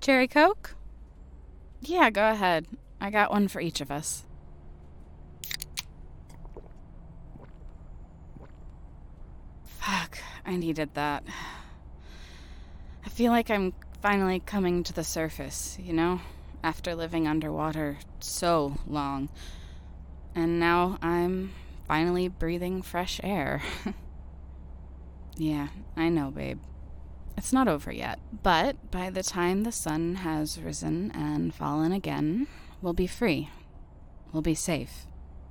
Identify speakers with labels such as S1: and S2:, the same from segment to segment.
S1: Cherry Coke? Yeah, go ahead. I got one for each of us. Fuck, I needed that. I feel like I'm finally coming to the surface, you know? After living underwater so long. And now I'm finally breathing fresh air. Yeah, I know, babe. It's not over yet, but by the time the sun has risen and fallen again, we'll be free. We'll be safe.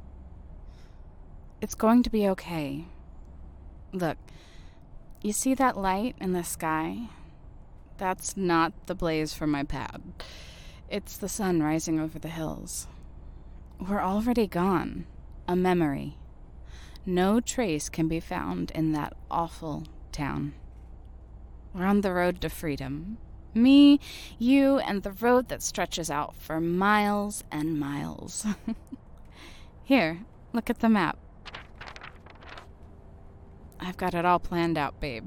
S1: It's going to be okay. Look, you see that light in the sky? That's not the blaze from my pad. It's the sun rising over the hills. We're already gone. A memory. No trace can be found in that awful town. We're on the road to freedom. Me, you, and the road that stretches out for miles and miles. Here, look at the map. I've got it all planned out, babe.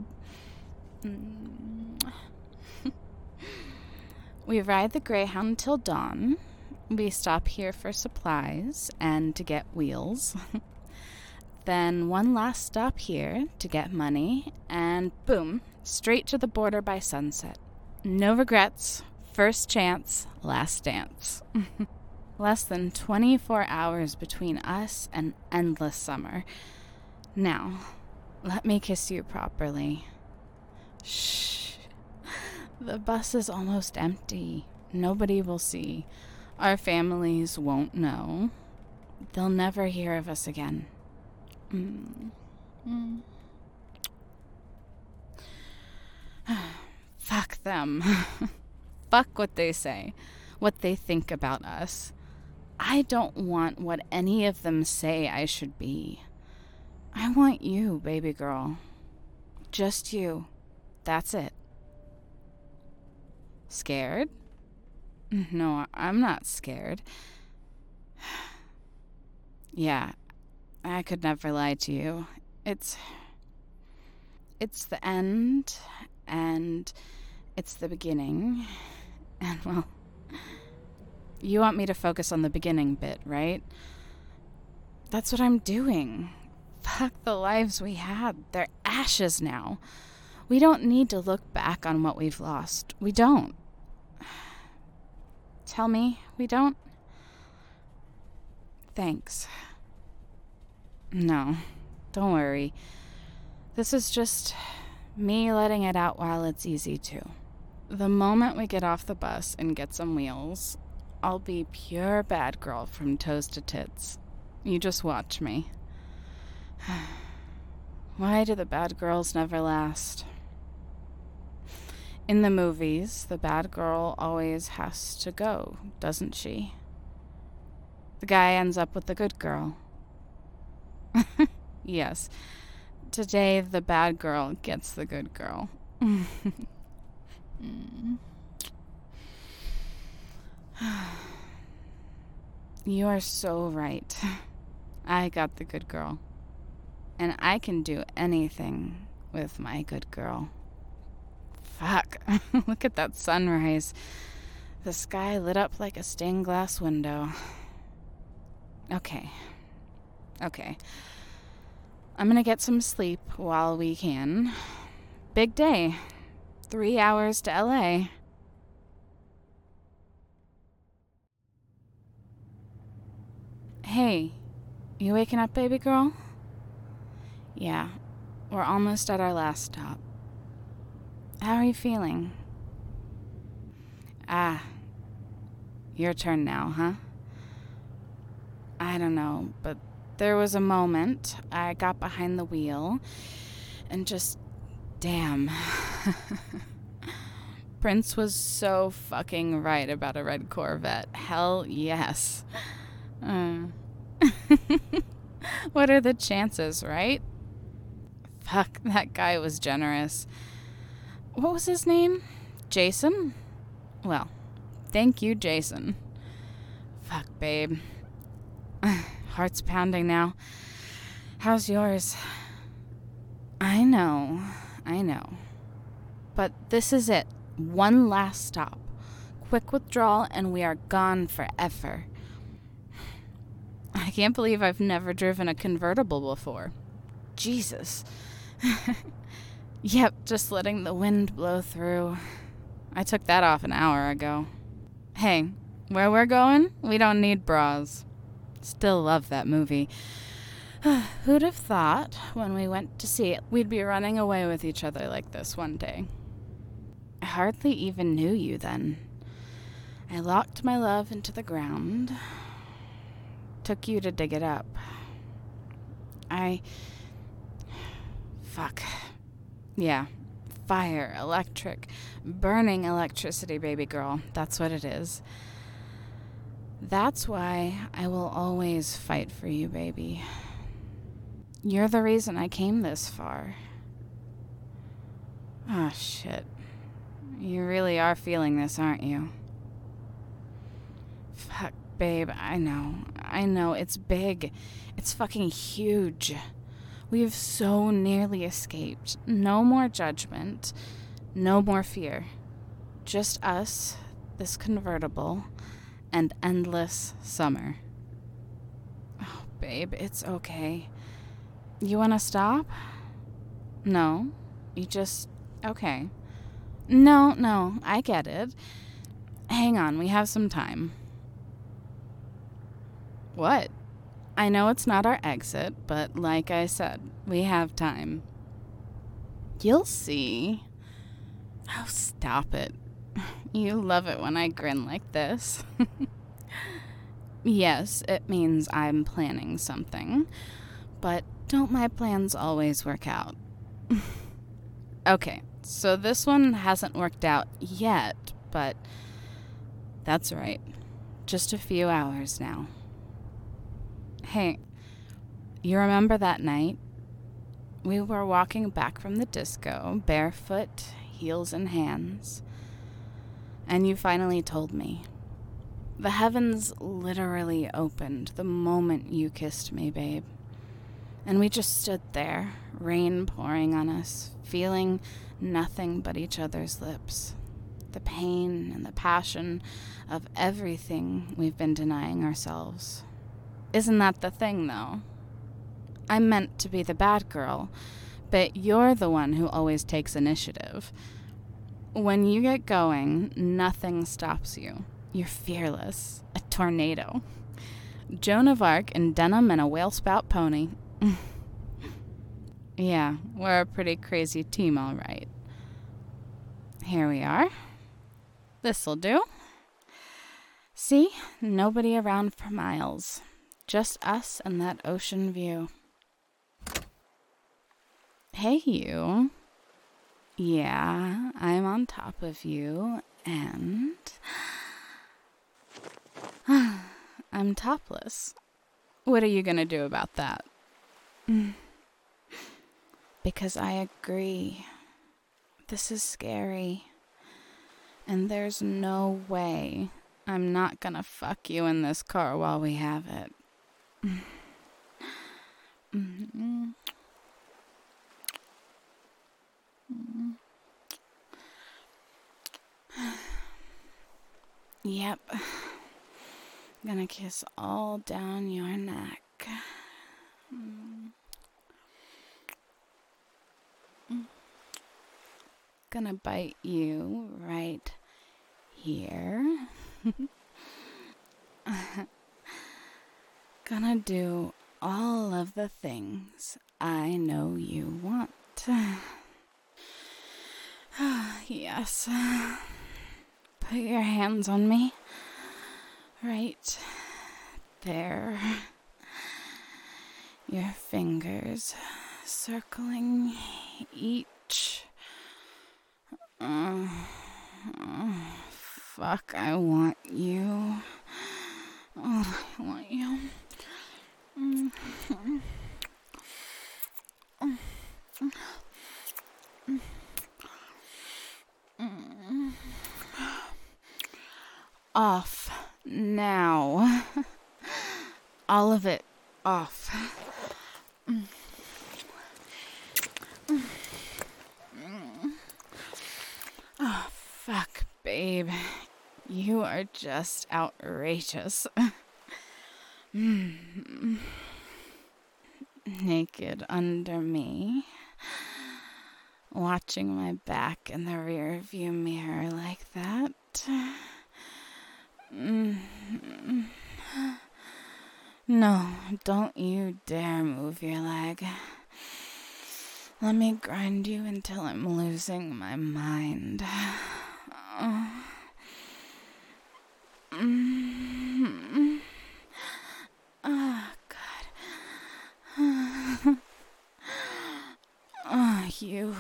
S1: We ride the Greyhound till dawn. We stop here for supplies and to get wheels. Then one last stop here to get money, and boom, straight to the border by sunset. No regrets, first chance, last dance. Less than 24 hours between us and endless summer. Now, let me kiss you properly. Shh. The bus is almost empty. Nobody will see. Our families won't know. They'll never hear of us again. Fuck them. Fuck what they say, what they think about us. I don't want what any of them say I should be. I want you, baby girl. Just you. That's it. Scared? No, I'm not scared. Yeah, I could never lie to you. It's the end, and it's the beginning. And, well, you want me to focus on the beginning bit, right? That's what I'm doing. Fuck the lives we had. They're ashes now. We don't need to look back on what we've lost. We don't. Tell me we don't? Thanks. No, don't worry. This is just me letting it out while it's easy to. The moment we get off the bus and get some wheels, I'll be pure bad girl from toes to tits. You just watch me. Why do the bad girls never last? In the movies, the bad girl always has to go, doesn't she? The guy ends up with the good girl. Yes. Today, the bad girl gets the good girl. You are so right. I got the good girl. And I can do anything with my good girl. Fuck. Look at that sunrise. The sky lit up like a stained glass window. Okay. I'm gonna get some sleep while we can. Big day. 3 hours to LA. Hey, you waking up, baby girl? Yeah, we're almost at our last stop. How are you feeling? Your turn now, huh? I don't know, but there was a moment I got behind the wheel and just, damn. Prince was so fucking right about a red Corvette. Hell yes. What are the chances, right? Fuck, that guy was generous. What was his name? Jason? Well, thank you, Jason. Fuck, babe. Heart's pounding now. How's yours? I know. But this is it. One last stop. quick withdrawal, and we are gone forever. I can't believe I've never driven a convertible before. Jesus. Yep, just letting the wind blow through. I took that off an hour ago. Hey, where we're going, we don't need bras. Still love that movie. Who'd have thought when we went to see it, we'd be running away with each other like this one day? I hardly even knew you then. I locked my love into the ground. Took you to dig it up. Fuck. Yeah. Fire, electric, burning electricity, baby girl. That's what it is. That's why I will always fight for you, baby. You're the reason I came this far. Oh, shit. You really are feeling this, aren't you? Fuck, babe, I know, it's big. It's fucking huge. We've so nearly escaped. No more judgment. No more fear. Just us, this convertible, and endless summer. Oh, babe, it's okay. You want to stop? No? You just... Okay. No, I get it. Hang on, we have some time. What? I know it's not our exit, but like I said, we have time. You'll see. Oh, stop it. You love it when I grin like this. Yes, it means I'm planning something, but don't my plans always work out? Okay, so this one hasn't worked out yet, but that's right. Just a few hours now. Hey, you remember that night? We were walking back from the disco, barefoot, heels in hands, and you finally told me. The heavens literally opened the moment you kissed me, babe. And we just stood there, rain pouring on us, feeling nothing but each other's lips. The pain and the passion of everything we've been denying ourselves. Isn't that the thing, though? I'm meant to be the bad girl, but you're the one who always takes initiative. When you get going, nothing stops you. You're fearless. A tornado. Joan of Arc in denim and a whale spout pony. Yeah, we're a pretty crazy team, all right. Here we are. This'll do. See? Nobody around for miles. Just us and that ocean view. Hey, you. Yeah, I'm on top of you, and... I'm topless. What are you gonna do about that? Because I agree. This is scary. And there's no way I'm not gonna fuck you in this car while we have it. Yep. Gonna kiss all down your neck. Gonna bite you right here. Gonna do all of the things I know you want. Yes. Put your hands on me. Right there. Your fingers circling each. Fuck, I want you. Oh, I want you. Off now. All of it off. Oh, fuck, babe. You are just outrageous. Naked under me, watching my back in the rear view mirror like that. No, don't you dare move your leg. Let me grind you until I'm losing my mind. Oh, God. Oh, you.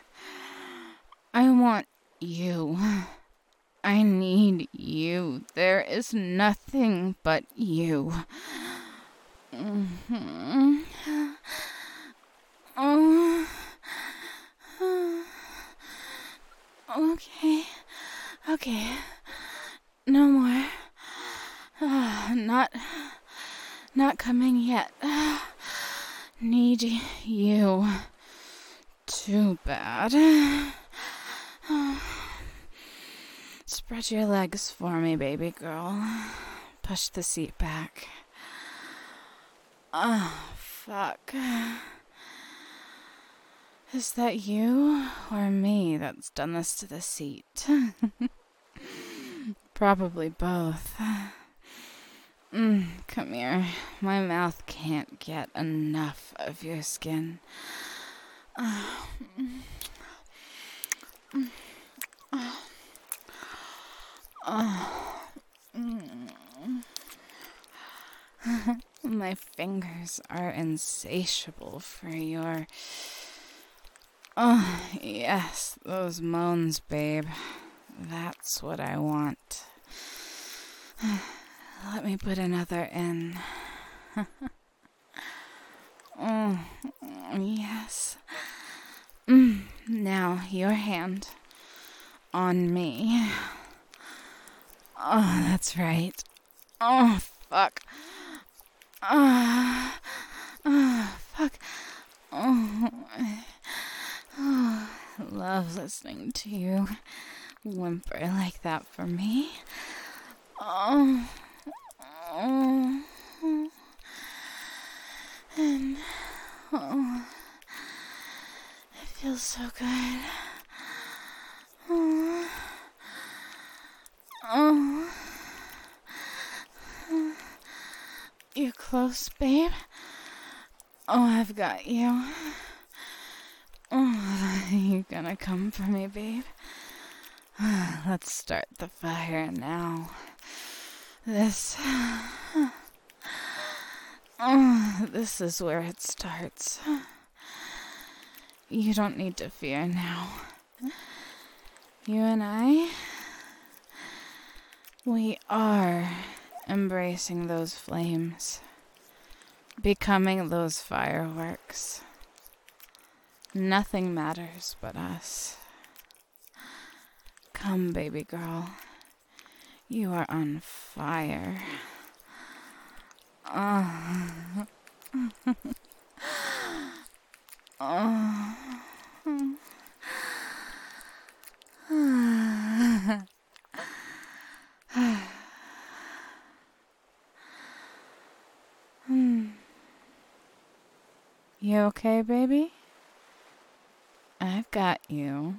S1: I want you. I need you. There is nothing but you. Okay. No more. Not coming yet. Need you. Too bad. Spread your legs for me, baby girl. Push the seat back. Oh, fuck. Is that you or me that's done this to the seat? Probably both. Come here. My mouth can't get enough of your skin. My fingers are insatiable for your... Oh, yes, those moans, babe. That's what I want. Let me put another in. Oh, yes. Now, your hand on me. Oh, that's right. Oh, fuck. Fuck. Love listening to you whimper like that for me. And it feels so good. You close, babe? Oh, I've got you. Oh, you gonna come for me, babe? Let's start the fire now. This is where it starts. You don't need to fear now. You and I, we are embracing those flames, becoming those fireworks. Nothing matters but us. Come, baby girl. You are on fire. You okay, baby? I've got you.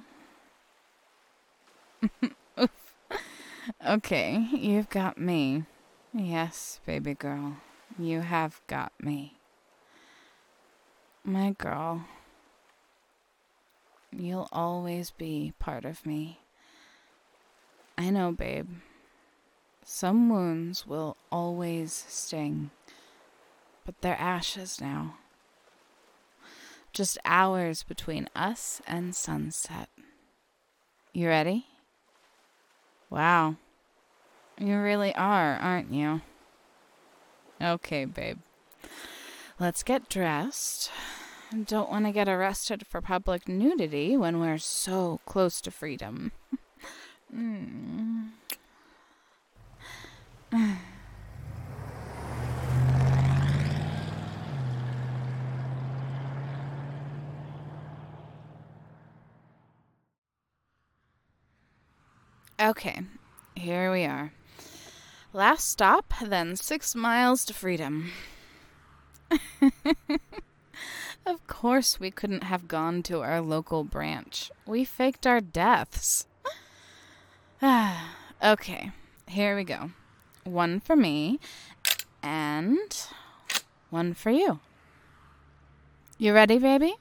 S1: Okay, you've got me. Yes, baby girl, you have got me. My girl, you'll always be part of me. I know, babe. Some wounds will always sting, but they're ashes now. Just hours between us and sunset. You ready? Wow. You really are, aren't you? Okay, babe. Let's get dressed. Don't want to get arrested for public nudity when we're so close to freedom. Okay, here we are. Last stop, then 6 miles to freedom. Of course we couldn't have gone to our local branch. We faked our deaths. Okay, here we go. 1 for me, and 1 for you. You ready, baby?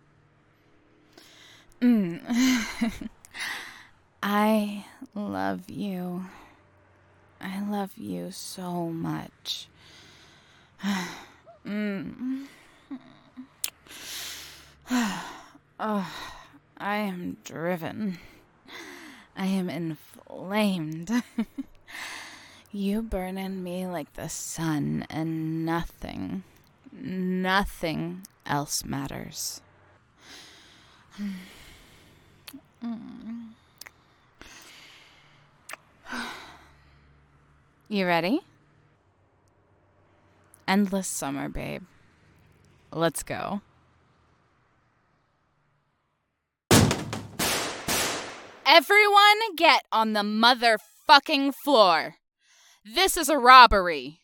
S1: I love you. I love you so much. Oh, I am driven. I am inflamed. You burn in me like the sun, and nothing else matters. You ready? Endless summer, babe. Let's go. Everyone get on the motherfucking floor. This is a robbery.